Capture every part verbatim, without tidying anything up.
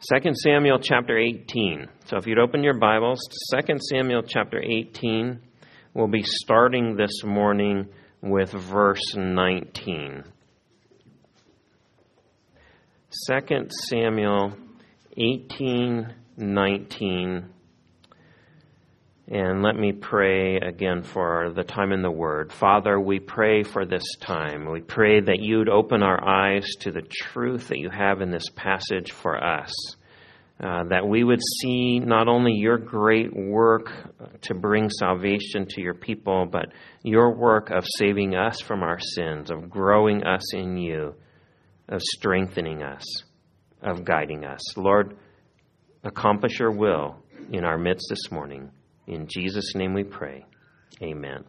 Second Samuel chapter eighteen. So if you'd open your Bibles to Second Samuel chapter eighteen, we'll be starting this morning with verse nineteen. Second Samuel eighteen nineteen. And let me pray again for the time in the Word. Father, we pray for this time. We pray that you'd open our eyes to the truth that you have in this passage for us. Uh, that we would see not only your great work to bring salvation to your people, but your work of saving us from our sins, of growing us in you, of strengthening us, of guiding us. Lord, accomplish your will in our midst this morning. In Jesus' name we pray. Amen.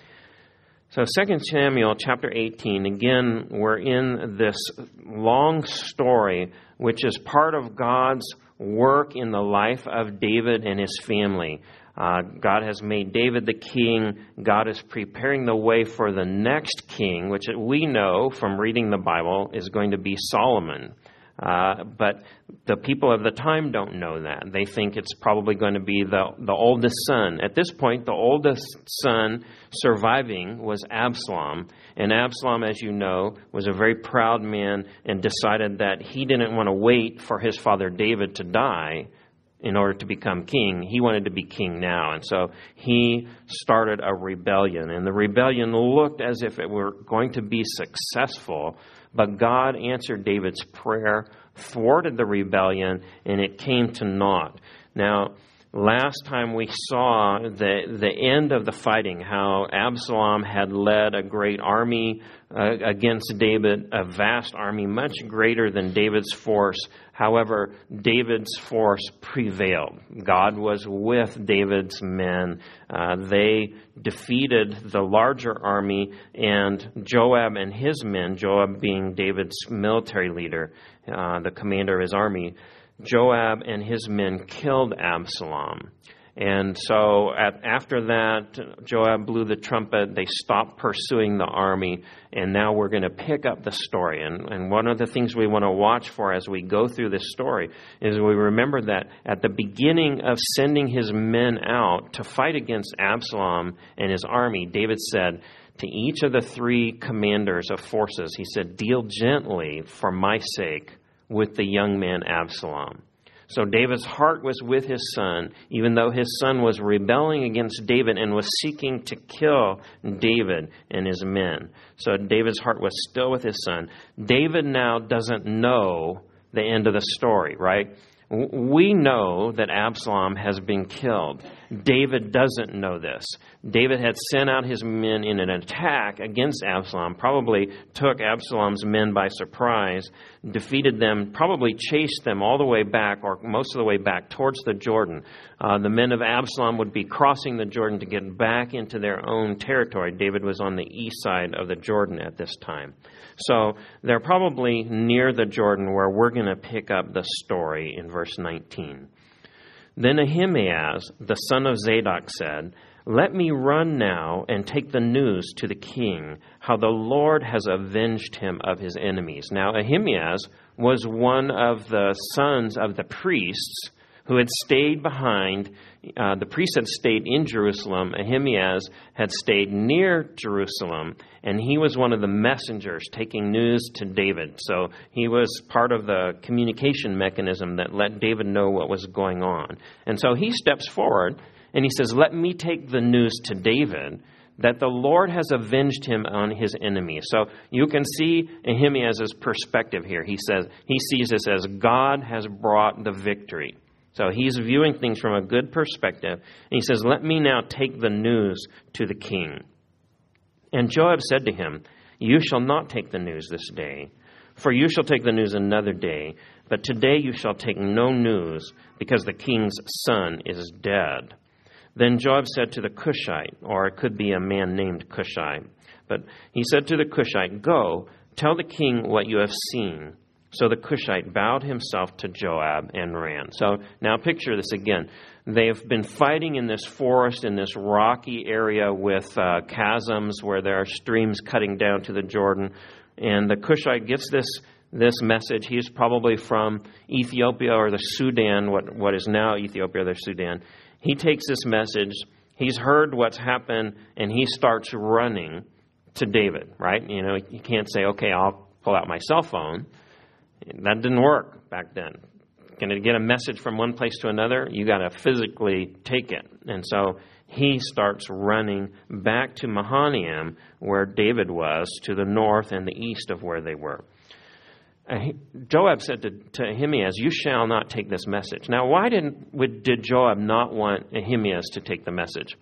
So Second Samuel chapter eighteen, again, we're in this long story, which is part of God's work in the life of David and his family. Uh, God has made David the king. God is preparing the way for the next king, which we know from reading the Bible is going to be Solomon. Uh, but the people of the time don't know that. They think it's probably going to be the, the oldest son. At this point, the oldest son surviving was Absalom. And Absalom, as you know, was a very proud man and decided that he didn't want to wait for his father David to die in order to become king. He wanted to be king now. And so he started a rebellion. And the rebellion looked as if it were going to be successful. But God answered David's prayer, thwarted the rebellion, and it came to naught. Now, last time we saw the the end of the fighting, how Absalom had led a great army uh, against David, a vast army, much greater than David's force. However, David's force prevailed. God was with David's men. Uh, they defeated the larger army, and Joab and his men, Joab being David's military leader, uh, the commander of his army, Joab and his men killed Absalom. And so at, after that, Joab blew the trumpet. They stopped pursuing the army. And now we're going to pick up the story. And, and one of the things we want to watch for as we go through this story is we remember that at the beginning of sending his men out to fight against Absalom and his army, David said to each of the three commanders of forces, he said, "Deal gently for my sake with the young man Absalom." So David's heart was with his son, even though his son was rebelling against David and was seeking to kill David and his men. So David's heart was still with his son. David now doesn't know the end of the story, right? We know that Absalom has been killed. David doesn't know this. David had sent out his men in an attack against Absalom, probably took Absalom's men by surprise, defeated them, probably chased them all the way back, or most of the way back, towards the Jordan. Uh, the men of Absalom would be crossing the Jordan to get back into their own territory. David was on the east side of the Jordan at this time. So they're probably near the Jordan where we're going to pick up the story in verse nineteen. Then Ahimaaz, the son of Zadok, said, "Let me run now and take the news to the king, how the Lord has avenged him of his enemies." Now Ahimaaz was one of the sons of the priests who had stayed behind. Uh, the priests had stayed in Jerusalem. Ahimaaz had stayed near Jerusalem, and he was one of the messengers taking news to David. So he was part of the communication mechanism that let David know what was going on. And so he steps forward, and he says, "Let me take the news to David that the Lord has avenged him on his enemies." So you can see Ahimaaz's perspective here. He says he sees this as God has brought the victory. So he's viewing things from a good perspective. And he says, "Let me now take the news to the king." And Joab said to him, "You shall not take the news this day, for you shall take the news another day. But today you shall take no news, because the king's son is dead." Then Joab said to the Cushite, or it could be a man named Cushite, but he said to the Cushite, "Go, tell the king what you have seen." So the Cushite bowed himself to Joab and ran. So now picture this again. They've been fighting in this forest, in this rocky area with uh, chasms where there are streams cutting down to the Jordan. And the Cushite gets this this message. He's probably from Ethiopia or the Sudan, what, what is now Ethiopia or the Sudan. He takes this message. He's heard what's happened, and he starts running to David, right? You know, you can't say, okay, I'll pull out my cell phone. That didn't work back then. Going to get a message from one place to another, you got to physically take it. And so he starts running back to Mahanaim, where David was, to the north and the east of where they were. Uh, Joab said to, to Ahimaaz, you shall not take this message. Now, why didn't would, did Joab not want Ahimaaz to take the message?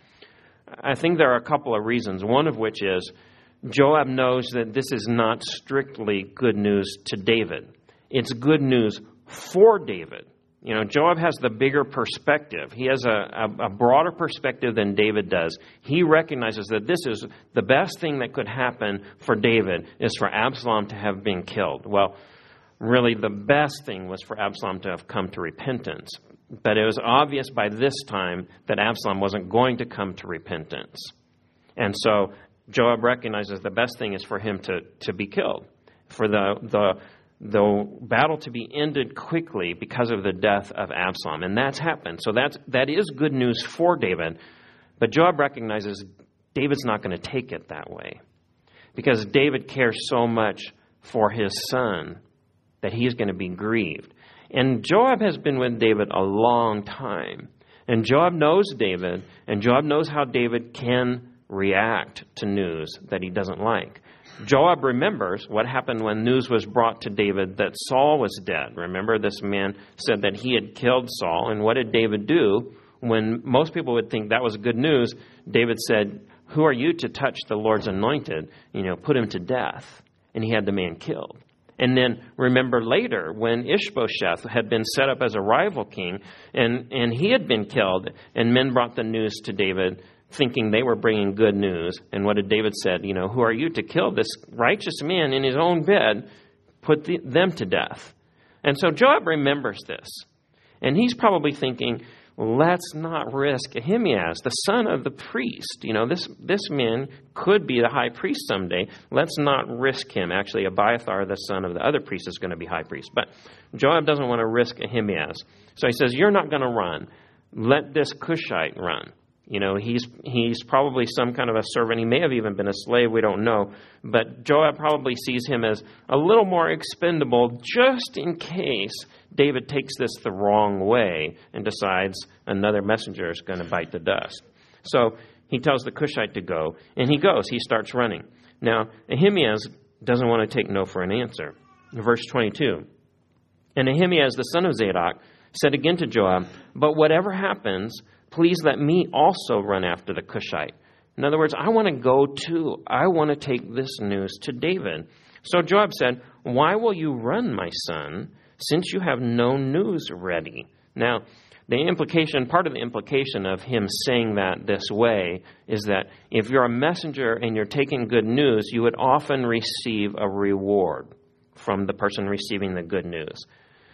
I think there are a couple of reasons, one of which is Joab knows that this is not strictly good news to David. It's good news for David. You know, Joab has the bigger perspective. He has a, a, a broader perspective than David does. He recognizes that this is the best thing that could happen for David is for Absalom to have been killed. Well, really the best thing was for Absalom to have come to repentance. But it was obvious by this time that Absalom wasn't going to come to repentance. And so Joab recognizes the best thing is for him to, to be killed, for the the the battle to be ended quickly because of the death of Absalom. And that's happened. So that's, that is good news for David. But Joab recognizes David's not going to take it that way, because David cares so much for his son that he's going to be grieved. And Joab has been with David a long time. And Joab knows David, and Joab knows how David can react to news that he doesn't like. Joab remembers what happened when news was brought to David that Saul was dead. Remember, this man said that he had killed Saul. And what did David do? When most people would think that was good news, David said, who are you to touch the Lord's anointed? You know, put him to death. And he had the man killed. And then remember later when Ishbosheth had been set up as a rival king, and, and he had been killed, and men brought the news to David thinking they were bringing good news. And what did David said? You know, who are you to kill this righteous man in his own bed? Put the, them to death. And so Joab remembers this. And he's probably thinking, let's not risk Ahimaaz, the son of the priest. You know, this, this man could be the high priest someday. Let's not risk him. Actually, Abiathar, the son of the other priest, is going to be high priest. But Joab doesn't want to risk Ahimaaz. So he says, you're not going to run. Let this Cushite run. You know, he's he's probably some kind of a servant. He may have even been a slave. We don't know. But Joab probably sees him as a little more expendable just in case David takes this the wrong way and decides another messenger is going to bite the dust. So he tells the Cushite to go, and he goes. He starts running. Now, Ahimaaz doesn't want to take no for an answer. Verse twenty-two. And Ahimaaz, the son of Zadok, said again to Joab, but whatever happens, please let me also run after the Cushite. In other words, I want to go too. I want to take this news to David. So Joab said, why will you run, my son, since you have no news ready? Now, the implication, part of the implication of him saying that this way is that if you're a messenger and you're taking good news, you would often receive a reward from the person receiving the good news.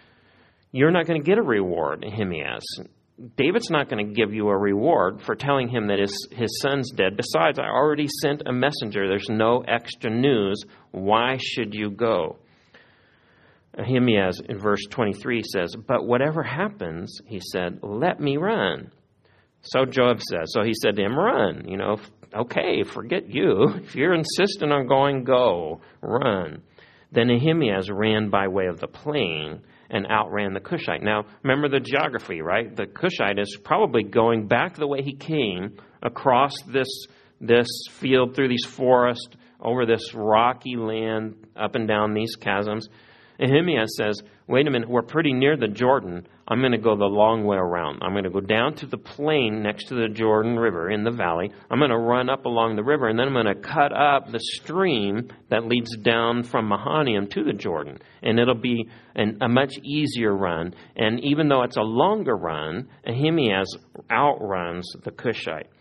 You're not going to get a reward, Ahimaaz. David's not going to give you a reward for telling him that his, his son's dead. Besides, I already sent a messenger. There's no extra news. Why should you go? Ahimaaz in verse twenty-three says, but whatever happens, he said, let me run. So Joab says, so he said to him, run. You know, okay, forget you. If you're insistent on going, go, run. Then Ahimaaz ran by way of the plain and outran the Cushite. Now, remember the geography, right? The Cushite is probably going back the way he came, across this this field, through these forests, over this rocky land, up and down these chasms. Ahimaaz says, wait a minute, we're pretty near the Jordan. I'm going to go the long way around. I'm going to go down to the plain next to the Jordan River in the valley. I'm going to run up along the river, and then I'm going to cut up the stream that leads down from Mahanaim to the Jordan. And it'll be an, a much easier run. And even though it's a longer run, Ahimaaz outruns the Cushite.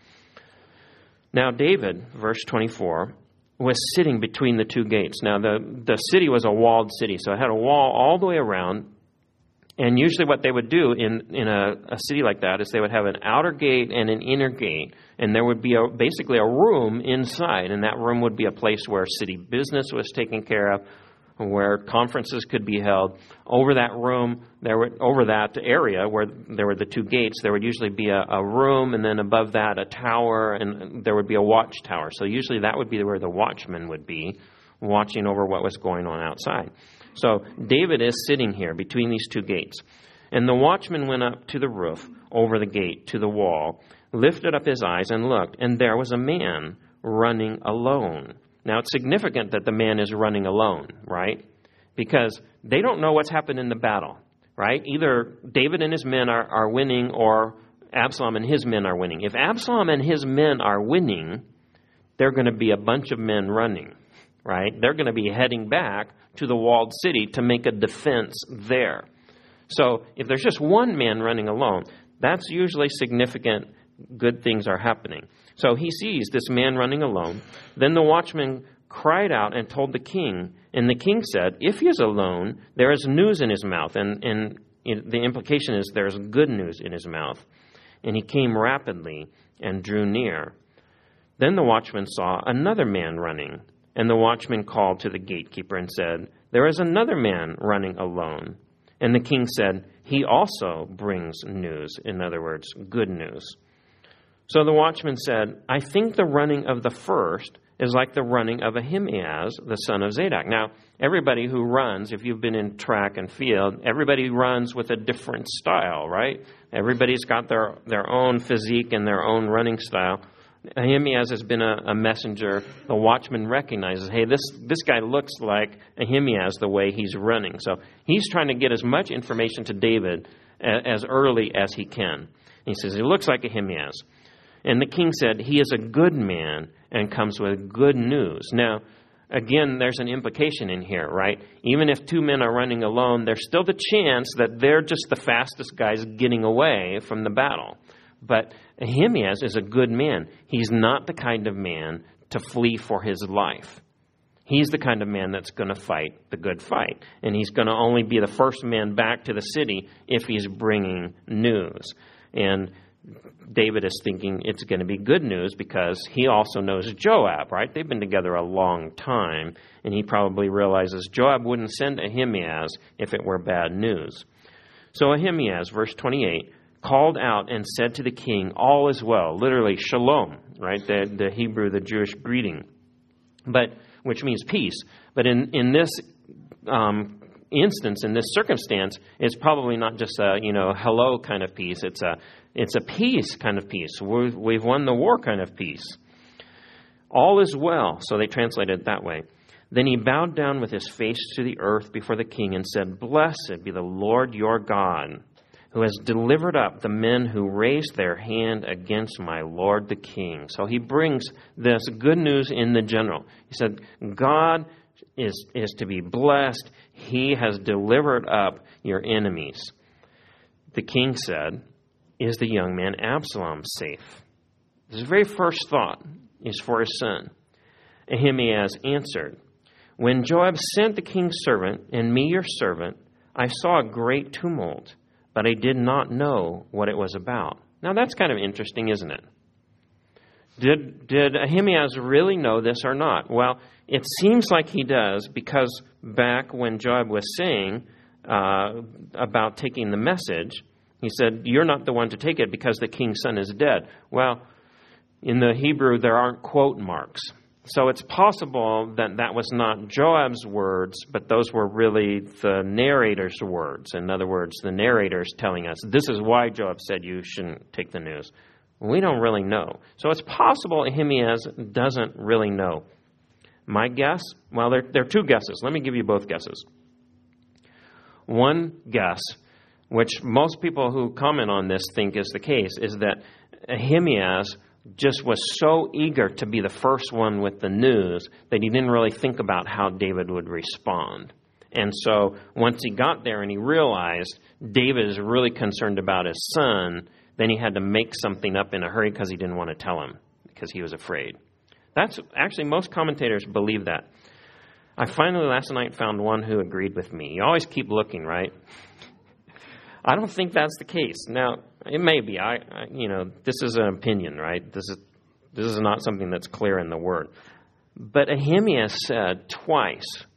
Now David, verse twenty-four, was sitting between the two gates. Now, the, the city was a walled city, so it had a wall all the way around. And usually what they would do in, in a, a city like that is they would have an outer gate and an inner gate, and there would be a, basically a room inside, and that room would be a place where city business was taken care of, where conferences could be held. Over that room, there were, over that area where there were the two gates, there would usually be a, a room, and then above that a tower, and there would be a watchtower. So usually that would be where the watchman would be, watching over what was going on outside. So David is sitting here between these two gates. And the watchman went up to the roof over the gate to the wall, lifted up his eyes and looked, and there was a man running alone. Now, it's significant that the man is running alone, right? Because they don't know what's happened in the battle, right? Either David and his men are, are winning, or Absalom and his men are winning. If Absalom and his men are winning, they're going to be a bunch of men running, right? They're going to be heading back to the walled city to make a defense there. So if there's just one man running alone, that's usually significant. Good things are happening. So he sees this man running alone. Then the watchman cried out and told the king. And the king said, if he is alone, there is news in his mouth. And, and the implication is there's good news in his mouth. And he came rapidly and drew near. Then the watchman saw another man running. And the watchman called to the gatekeeper and said, there is another man running alone. And the king said, he also brings news. In other words, good news. So the watchman said, I think the running of the first is like the running of Ahimaaz, the son of Zadok. Now, everybody who runs, if you've been in track and field, everybody runs with a different style, right? Everybody's got their, their own physique and their own running style. Ahimaaz has been a, a messenger. The watchman recognizes, hey, this, this guy looks like Ahimaaz the way he's running. So he's trying to get as much information to David as, as early as he can. He says, he looks like Ahimaaz. And the king said, he is a good man and comes with good news. Now, again, there's an implication in here, right? Even if two men are running alone, there's still the chance that they're just the fastest guys getting away from the battle. But Ahimaaz is a good man. He's not the kind of man to flee for his life. He's the kind of man that's going to fight the good fight. And he's going to only be the first man back to the city if he's bringing news. And David is thinking it's going to be good news because he also knows Joab, right? They've been together a long time, and he probably realizes Joab wouldn't send Ahimaaz if it were bad news. So Ahimaaz, verse twenty-eight, called out and said to the king, all is well, literally shalom, right? The, the Hebrew, the Jewish greeting, but which means peace. But in, in this um, instance, in this circumstance, it's probably not just a, you know, hello kind of peace. It's a It's a peace kind of peace. We've, we've won the war kind of peace. All is well, so they translated it that way. Then he bowed down with his face to the earth before the king and said, blessed be the Lord your God, who has delivered up the men who raised their hand against my lord the king. So he brings this good news in the general. He said, God is, is to be blessed. He has delivered up your enemies. The king said, is the young man Absalom safe? His very first thought is for his son. Ahimaaz answered, when Joab sent the king's servant and me your servant, I saw a great tumult, but I did not know what it was about. Now that's kind of interesting, isn't it? Did, did Ahimaaz really know this or not? Well, it seems like he does, because back when Joab was saying uh, about taking the message, he said, you're not the one to take it because the king's son is dead. Well, in the Hebrew, there aren't quote marks. So it's possible that that was not Joab's words, but those were really the narrator's words. In other words, the narrator's telling us, this is why Joab said you shouldn't take the news. We don't really know. So it's possible Ahimaaz doesn't really know. My guess? Well, there, there are two guesses. Let me give you both guesses. One guess, which most people who comment on this think is the case, is that Ahimaaz just was so eager to be the first one with the news that he didn't really think about how David would respond. And so once he got there and he realized David is really concerned about his son, then he had to make something up in a hurry because he didn't want to tell him, because he was afraid. That's actually, most commentators believe that. I finally last night found one who agreed with me. You always keep looking, right? I don't think that's the case. Now, it may be. I, I, you know, this is an opinion, right? This is this is not something that's clear in the Word. But Ahimaaz said twice,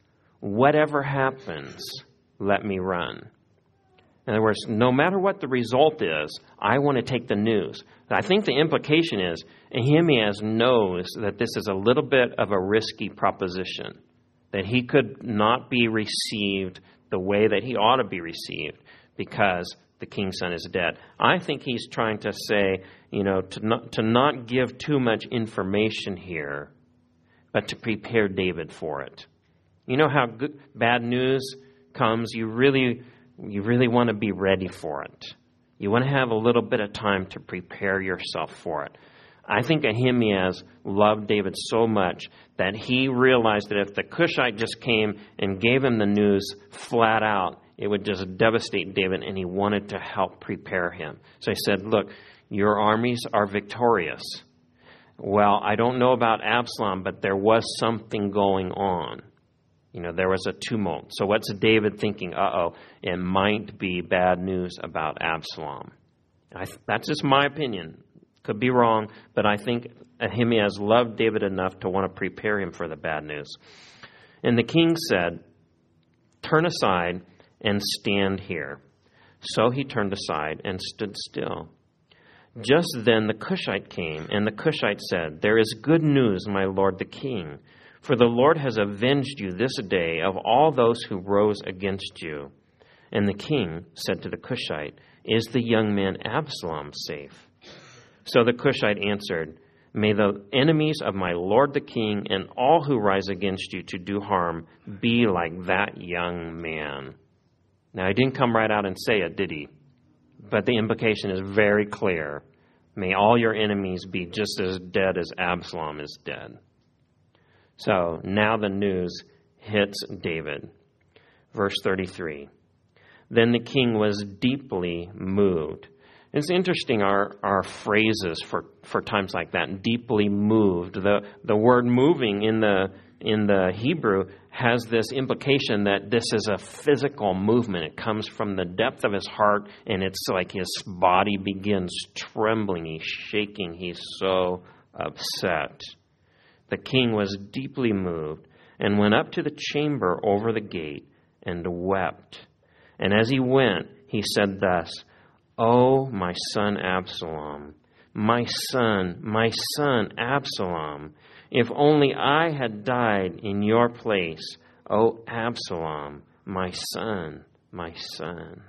whatever happens, let me run. In other words, no matter what the result is, I want to take the news. I think the implication is Ahimaaz knows that this is a little bit of a risky proposition, that he could not be received the way that he ought to be received because the king's son is dead. I think he's trying to say, you know, to not, to not give too much information here, but to prepare David for it. You know how good, bad news comes? You really... You really want to be ready for it. You want to have a little bit of time to prepare yourself for it. I think Ahimaaz loved David so much that he realized that if the Cushite just came and gave him the news flat out, it would just devastate David, and he wanted to help prepare him. So he said, look, your armies are victorious. Well, I don't know about Absalom, but there was something going on. You know, there was a tumult. So what's David thinking? Uh-oh, it might be bad news about Absalom. I, that's just my opinion. Could be wrong, but I think Ahimaaz loved David enough to want to prepare him for the bad news. And the king said, turn aside and stand here. So he turned aside and stood still. Just then the Cushite came, and the Cushite said, there is good news, my lord the king. For the Lord has avenged you this day of all those who rose against you. And the king said to the Cushite, is the young man Absalom safe? So the Cushite answered, may the enemies of my lord the king and all who rise against you to do harm be like that young man. Now, he didn't come right out and say it, did he? But the implication is very clear. May all your enemies be just as dead as Absalom is dead. So now the news hits David. Verse thirty-three. Then the king was deeply moved. It's interesting, our, our phrases for, for times like that, deeply moved. The the word moving in the in the Hebrew has this implication that this is a physical movement. It comes from the depth of his heart, and it's like his body begins trembling. He's shaking. He's so upset. The king was deeply moved and went up to the chamber over the gate and wept. And as he went, he said thus, "Oh, my son Absalom, my son, my son Absalom, if only I had died in your place. Oh, Absalom, my son, my son."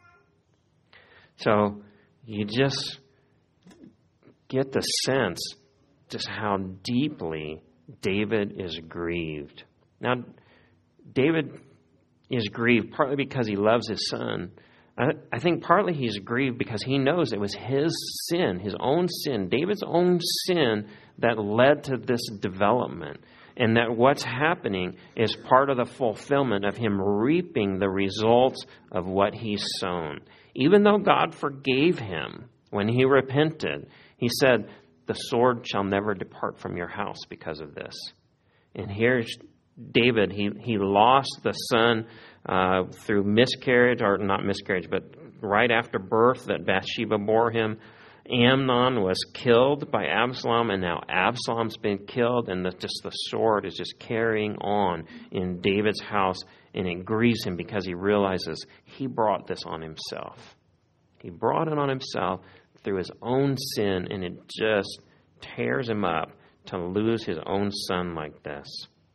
So you just get the sense just how deeply David is grieved. Now, David is grieved partly because he loves his son. I, I think partly he's grieved because he knows it was his sin, his own sin, David's own sin that led to this development. And that what's happening is part of the fulfillment of him reaping the results of what he's sown. Even though God forgave him when he repented, he said, the sword shall never depart from your house because of this. And here's David. He, he lost the son uh, through miscarriage, or not miscarriage, but right after birth that Bathsheba bore him. Amnon was killed by Absalom, and now Absalom's been killed, and the, just the sword is just carrying on in David's house, and it grieves him because he realizes he brought this on himself. He brought it on himself through his own sin, and it just tears him up to lose his own son like this.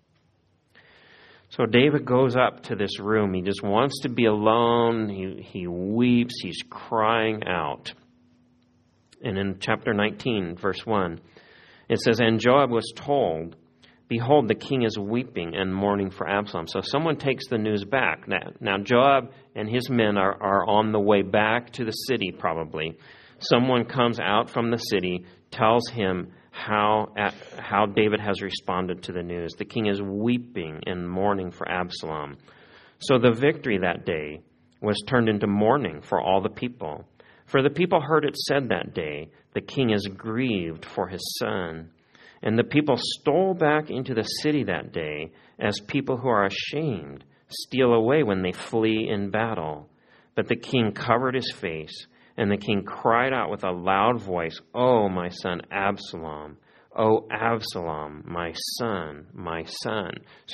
So David goes up to this room. He just wants to be alone. He, he weeps. He's crying out. And in chapter nineteen, verse one, it says, "And Joab was told, behold, the king is weeping and mourning for Absalom." So someone takes the news back. Now, now Joab and his men are, are on the way back to the city probably. Someone comes out from the city, tells him how, how David has responded to the news. The king is weeping and mourning for Absalom. So the victory that day was turned into mourning for all the people. For the people heard it said that day, the king is grieved for his son. And the people stole back into the city that day as people who are ashamed steal away when they flee in battle. But the king covered his face, and the king cried out with a loud voice, "Oh, my son Absalom! Oh, Absalom, my son, my son." So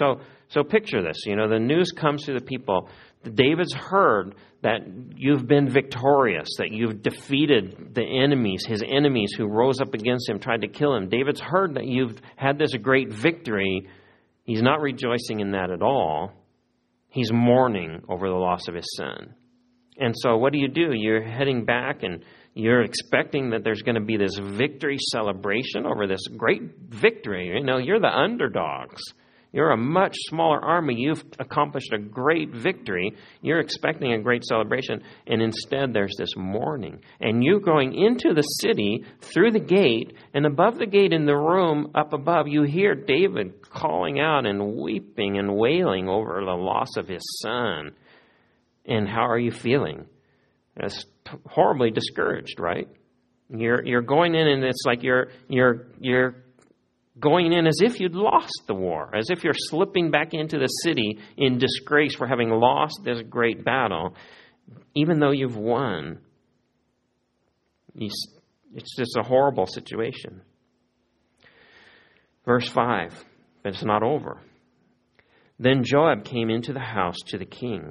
so picture this. You know, the news comes to the people. David's heard that you've been victorious, that you've defeated the enemies, his enemies who rose up against him, tried to kill him. David's heard that you've had this great victory. He's not rejoicing in that at all. He's mourning over the loss of his son. And so what do you do? You're heading back and you're expecting that there's going to be this victory celebration over this great victory. You know, you're the underdogs. You're a much smaller army. You've accomplished a great victory. You're expecting a great celebration. And instead, there's this mourning. And you're going into the city through the gate. And above the gate in the room up above, you hear David calling out and weeping and wailing over the loss of his son. And how are you feeling? It's horribly discouraged, right? You're you're going in and it's like you're you're you're going in as if you'd lost the war, as if you're slipping back into the city in disgrace for having lost this great battle, even though you've won. It's just a horrible situation. Verse five, but it's not over. Then Joab came into the house to the king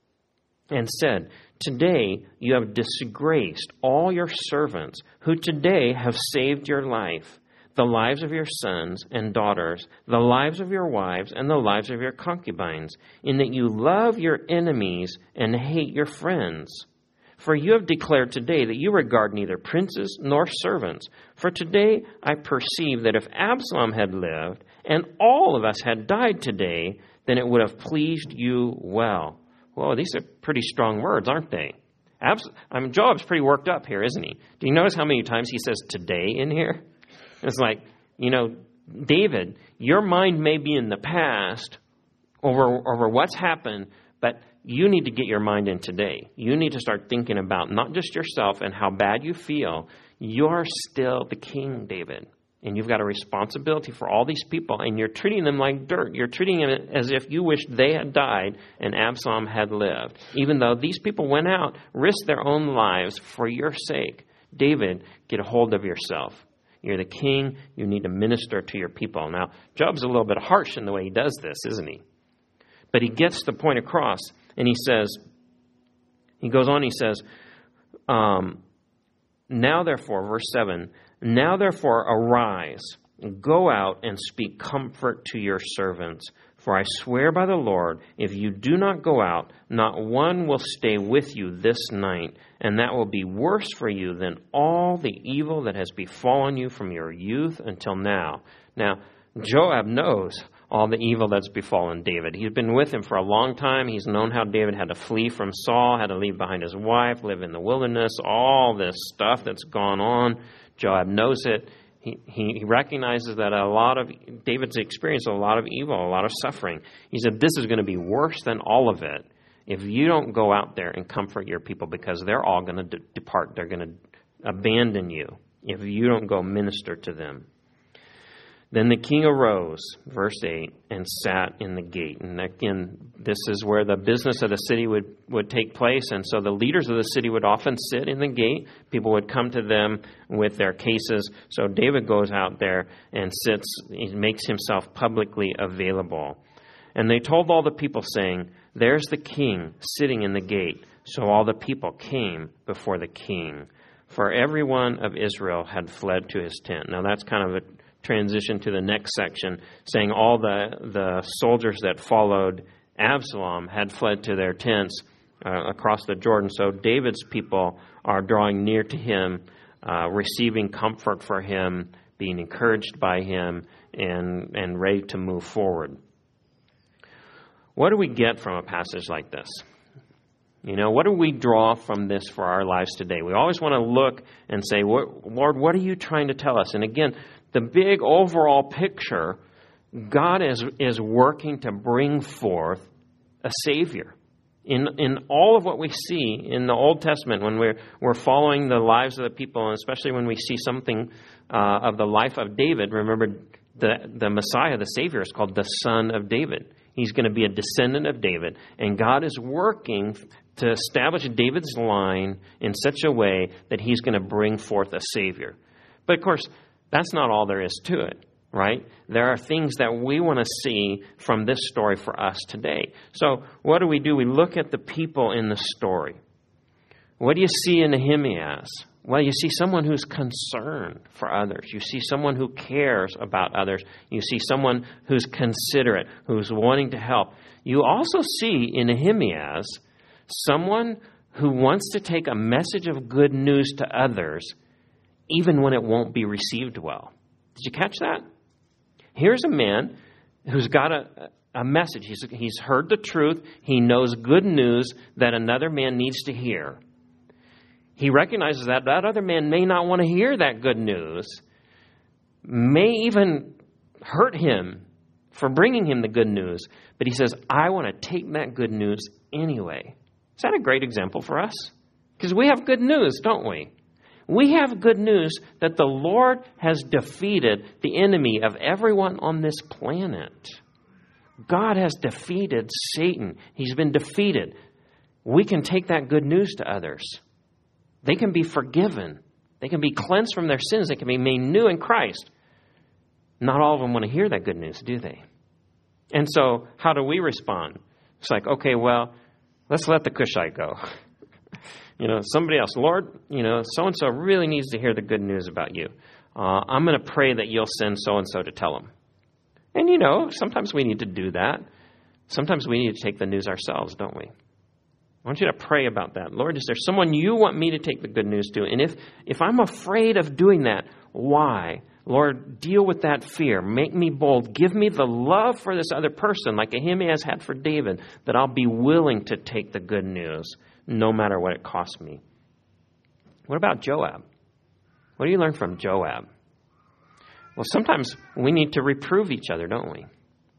and said, "Today you have disgraced all your servants who today have saved your life, the lives of your sons and daughters, the lives of your wives, and the lives of your concubines, in that you love your enemies and hate your friends. For you have declared today that you regard neither princes nor servants. For today I perceive that if Absalom had lived and all of us had died today, then it would have pleased you well." Whoa, these are pretty strong words, aren't they? Abs- I mean, Joab's pretty worked up here, isn't he? Do you notice how many times he says today in here? It's like, you know, David, your mind may be in the past over, over what's happened, but you need to get your mind in today. You need to start thinking about not just yourself and how bad you feel. You're still the king, David. And you've got a responsibility for all these people, and you're treating them like dirt. You're treating them as if you wished they had died and Absalom had lived, even though these people went out, risked their own lives for your sake. David, get a hold of yourself. You're the king. You need to minister to your people. Now, Job's a little bit harsh in the way he does this, isn't he? But he gets the point across, and he says, he goes on, he says, um, now therefore, verse seven, "Now therefore arise, go out and speak comfort to your servants. For I swear by the Lord, if you do not go out, not one will stay with you this night, and that will be worse for you than all the evil that has befallen you from your youth until now." Now, Joab knows all the evil that's befallen David. He's been with him for a long time. He's known how David had to flee from Saul, had to leave behind his wife, live in the wilderness, all this stuff that's gone on. Joab knows it. He, he recognizes that a lot of David's experienced a lot of evil, a lot of suffering. He said, this is going to be worse than all of it if you don't go out there and comfort your people, because they're all going to de- depart. They're going to abandon you if you don't go minister to them. Then the king arose, verse eight, and sat in the gate. And again, this is where the business of the city would, would take place. And so the leaders of the city would often sit in the gate. People would come to them with their cases. So David goes out there and sits, he makes himself publicly available. And they told all the people, saying, "There's the king sitting in the gate." So all the people came before the king, for everyone of Israel had fled to his tent. Now that's kind of a transition to the next section, saying all the, the soldiers that followed Absalom had fled to their tents uh, across the Jordan. So David's people are drawing near to him, uh, receiving comfort for him, being encouraged by him, and, and ready to move forward. What do we get from a passage like this? You know, what do we draw from this for our lives today? We always want to look and say, Lord, what are you trying to tell us? And again, the big overall picture, God is is working to bring forth a Savior. In in all of what we see in the Old Testament, when we're we're following the lives of the people, and especially when we see something uh, of the life of David, remember the the Messiah, the Savior, is called the Son of David. He's going to be a descendant of David, and God is working to establish David's line in such a way that he's going to bring forth a Savior. But of course, that's not all there is to it. right? There are things that we want to see from this story for us today. So what do we do? We look at the people in the story. What do you see in Nehemiah? Well, you see someone who's concerned for others. You see someone who cares about others. You see someone who's considerate, who's wanting to help. You also see in Nehemiah someone who wants to take a message of good news to others, even when it won't be received well. Did you catch that? Here's a man who's got a, a message. He's, he's heard the truth. He knows good news that another man needs to hear. He recognizes that that other man may not want to hear that good news, may even hurt him for bringing him the good news. But he says, I want to take that good news anyway. Is that a great example for us? Because we have good news, don't we? We have good news that the Lord has defeated the enemy of everyone on this planet. God has defeated Satan. He's been defeated. We can take that good news to others. They can be forgiven. They can be cleansed from their sins. They can be made new in Christ. Not all of them want to hear that good news, do they? And so how do we respond? It's like, okay, well, let's let the Cushite go. You know, somebody else, Lord, you know, so-and-so really needs to hear the good news about you. Uh, I'm going to pray that you'll send so-and-so to tell them. And, you know, sometimes we need to do that. Sometimes we need to take the news ourselves, don't we? I want you to pray about that. Lord, is there someone you want me to take the good news to? And if, if I'm afraid of doing that, why? Lord, deal with that fear. Make me bold. Give me the love for this other person, like Ahimaaz had for David, that I'll be willing to take the good news, no matter what it costs me. What about Joab? What do you learn from Joab? Well, sometimes we need to reprove each other, don't we?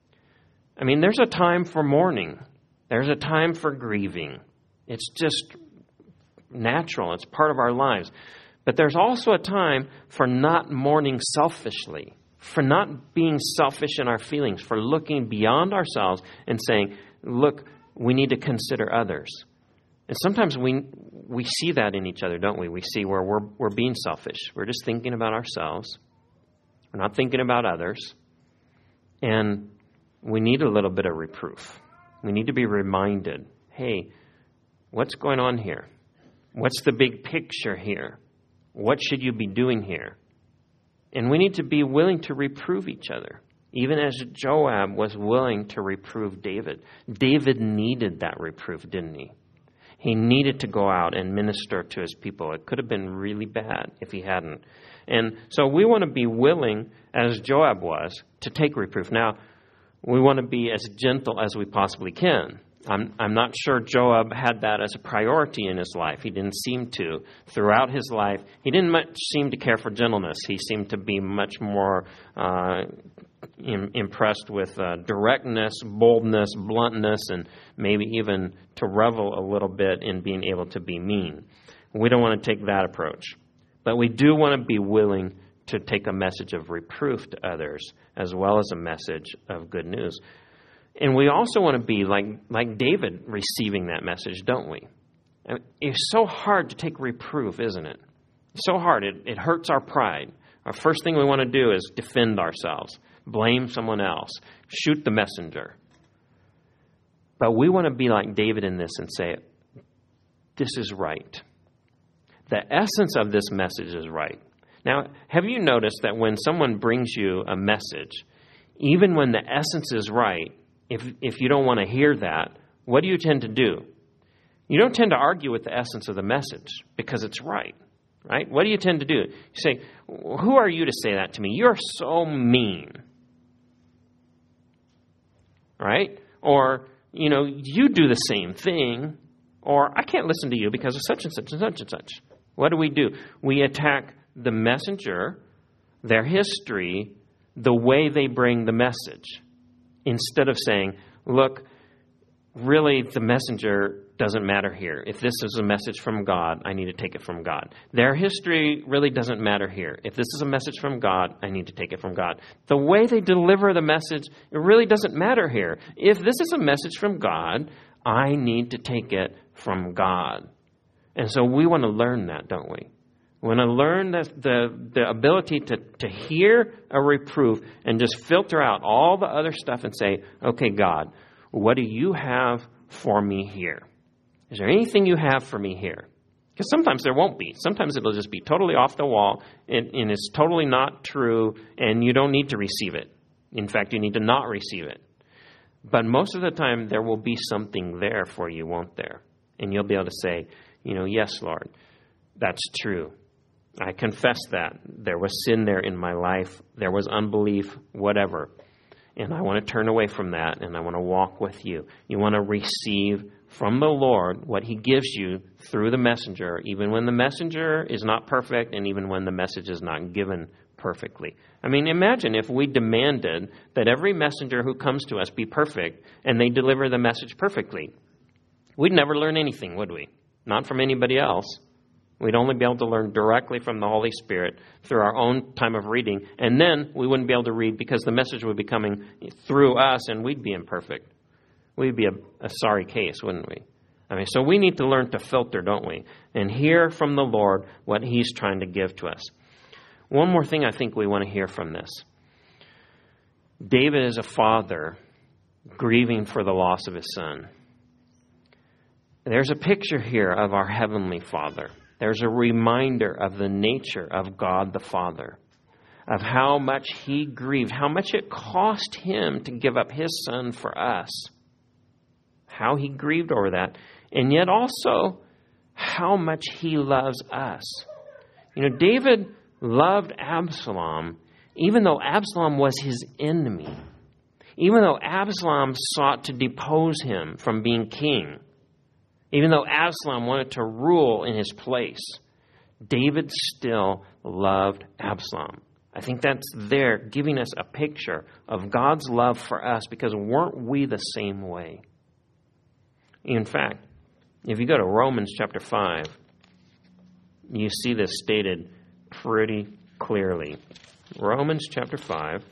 I mean, there's a time for mourning. There's a time for grieving. It's just natural. It's part of our lives. But there's also a time for not mourning selfishly, for not being selfish in our feelings, for looking beyond ourselves and saying, look, we need to consider others. And sometimes we we see that in each other, don't we? We see where we're we're being selfish. We're just thinking about ourselves. We're not thinking about others. And we need a little bit of reproof. We need to be reminded, hey, what's going on here? What's the big picture here? What should you be doing here? And we need to be willing to reprove each other, even as Joab was willing to reprove David. David needed that reproof, didn't he? He needed to go out and minister to his people. It could have been really bad if he hadn't. And so we want to be willing, as Joab was, to take reproof. Now, we want to be as gentle as we possibly can. I'm, I'm not sure Joab had that as a priority in his life. He didn't seem to. Throughout his life, he didn't much seem to care for gentleness. He seemed to be much more uh, im- impressed with uh, directness, boldness, bluntness, and maybe even to revel a little bit in being able to be mean. We don't want to take that approach. But we do want to be willing to take a message of reproof to others as well as a message of good news. And we also want to be like, like David receiving that message, don't we? I mean, it's so hard to take reproof, isn't it? It's so hard. It, it hurts our pride. Our first thing we want to do is defend ourselves, blame someone else, shoot the messenger. But we want to be like David in this and say, this is right. The essence of this message is right. Now, have you noticed that when someone brings you a message, even when the essence is right, if if you don't want to hear that, what do you tend to do? You don't tend to argue with the essence of the message because it's right, right? What do you tend to do? You say, who are you to say that to me? You're so mean, right? Or, you know, you do the same thing, or I can't listen to you because of such and such and such and such. What do we do? We attack the messenger, their history, the way they bring the message, instead of saying, look, really the messenger doesn't matter here. If this is a message from God, I need to take it from God. Their history really doesn't matter here. If this is a message from God, I need to take it from God. The way they deliver the message, it really doesn't matter here. If this is a message from God, I need to take it from God. And so we want to learn that, don't we? We want to learn the, the, the ability to, to hear a reproof and just filter out all the other stuff and say, okay, God, what do you have for me here? Is there anything you have for me here? Because sometimes there won't be. Sometimes it'll just be totally off the wall and, and it's totally not true and you don't need to receive it. In fact, you need to not receive it. But most of the time there will be something there for you, won't there? And you'll be able to say, you know, yes, Lord, that's true. I confess that. There was sin there in my life. There was unbelief, whatever. And I want to turn away from that and I want to walk with you. You want to receive from the Lord what he gives you through the messenger, even when the messenger is not perfect and even when the message is not given perfectly. I mean, imagine if we demanded that every messenger who comes to us be perfect and they deliver the message perfectly. We'd never learn anything, would we? Not from anybody else. We'd only be able to learn directly from the Holy Spirit through our own time of reading. And then we wouldn't be able to read because the message would be coming through us and we'd be imperfect. We'd be a, a sorry case, wouldn't we? I mean, so we need to learn to filter, don't we? And hear from the Lord what he's trying to give to us. One more thing I think we want to hear from this. David is a father grieving for the loss of his son. There's a picture here of our Heavenly Father. There's a reminder of the nature of God the Father, of how much he grieved, how much it cost him to give up his son for us, how he grieved over that, and yet also how much he loves us. You know, David loved Absalom, even though Absalom was his enemy, even though Absalom sought to depose him from being king, even though Absalom wanted to rule in his place, David still loved Absalom. I think that's there giving us a picture of God's love for us because weren't we the same way? In fact, if you go to Romans chapter five, you see this stated pretty clearly. Romans chapter five,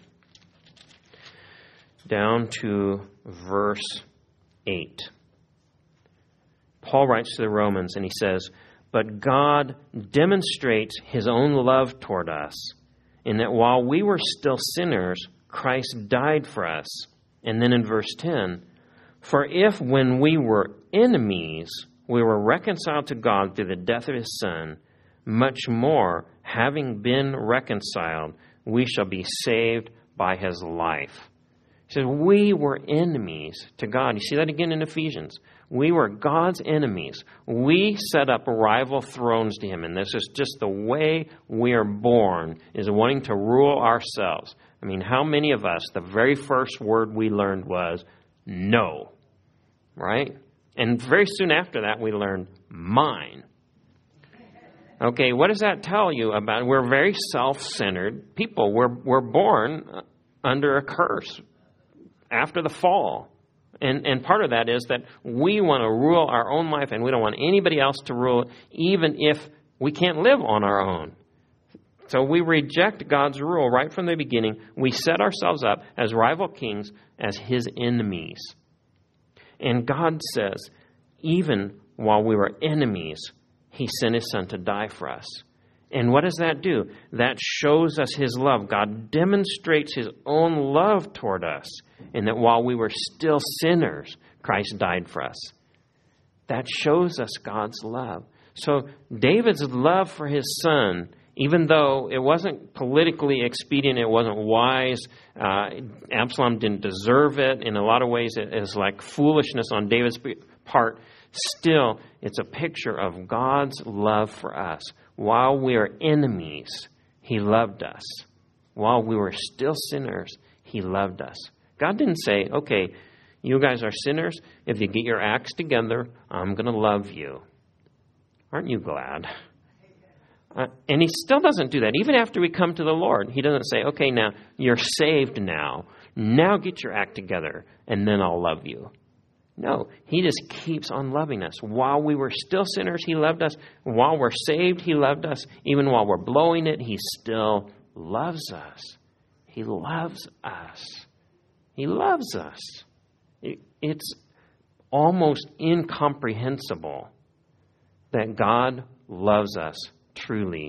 down to verse eight. Paul writes to the Romans and he says, "But God demonstrates his own love toward us, in that while we were still sinners, Christ died for us." And then in verse ten, "For if when we were enemies, we were reconciled to God through the death of his Son, much more, having been reconciled, we shall be saved by his life." He says, we were enemies to God. You see that again in Ephesians. We were God's enemies. We set up rival thrones to him. And this is just the way we are born, is wanting to rule ourselves. I mean, how many of us, the very first word we learned was no, right? And very soon after that, we learned mine. Okay, what does that tell you about? We're very self-centered people. We're, we're born under a curse after the fall. And and part of that is that we want to rule our own life and we don't want anybody else to rule it, even if we can't live on our own. So we reject God's rule right from the beginning. We set ourselves up as rival kings, as his enemies. And God says, even while we were enemies, he sent his son to die for us. And what does that do? That shows us his love. God demonstrates his own love toward us, in that while we were still sinners, Christ died for us. That shows us God's love. So David's love for his son, even though it wasn't politically expedient, it wasn't wise, uh, Absalom didn't deserve it. In a lot of ways, it is like foolishness on David's part. Still, it's a picture of God's love for us. While we are enemies, he loved us. While we were still sinners, he loved us. God didn't say, okay, you guys are sinners. If you get your acts together, I'm going to love you. Aren't you glad? Uh, and he still doesn't do that. Even after we come to the Lord, he doesn't say, okay, now you're saved now. Now get your act together, and then I'll love you. No, he just keeps on loving us. While we were still sinners, he loved us. While we're saved, he loved us. Even while we're blowing it, he still loves us. He loves us. He loves us. It's almost incomprehensible that God loves us truly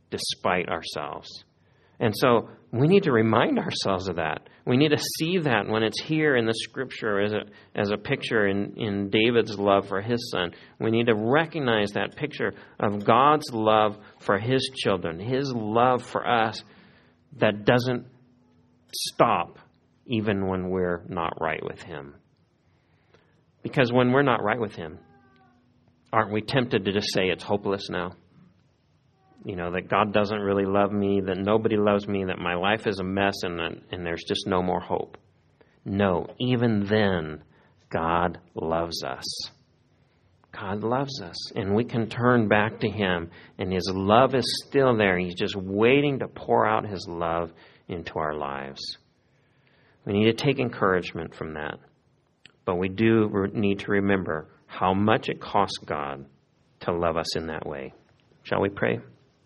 despite ourselves. And so we need to remind ourselves of that. We need to see that when it's here in the Scripture as a as a picture in, in David's love for his son. We need to recognize that picture of God's love for his children, his love for us that doesn't stop even when we're not right with him. Because when we're not right with him, aren't we tempted to just say it's hopeless now? You know, that God doesn't really love me, that nobody loves me, that my life is a mess, and, and there's just no more hope. No, even then, God loves us. God loves us, and we can turn back to him, and his love is still there. He's just waiting to pour out his love into our lives. We need to take encouragement from that, but we do need to remember how much it costs God to love us in that way. Shall we pray?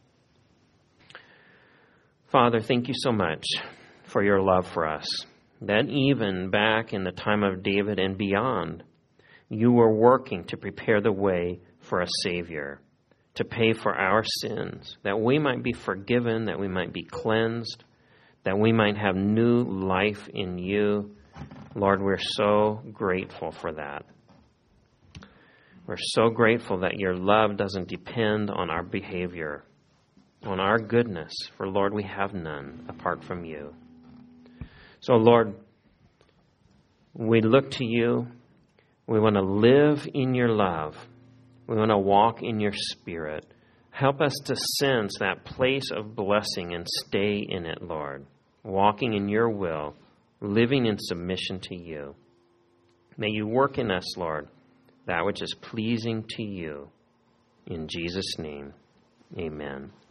Father, thank you so much for your love for us, that even back in the time of David and beyond, you were working to prepare the way for a Savior, to pay for our sins, that we might be forgiven, that we might be cleansed, that we might have new life in you. Lord, we're so grateful for that. We're so grateful that your love doesn't depend on our behavior, on our goodness, for Lord, we have none apart from you. So Lord, we look to you. We want to live in your love. We want to walk in your Spirit. Help us to sense that place of blessing and stay in it, Lord, walking in your will, living in submission to you. May you work in us, Lord, that which is pleasing to you. In Jesus' name, amen.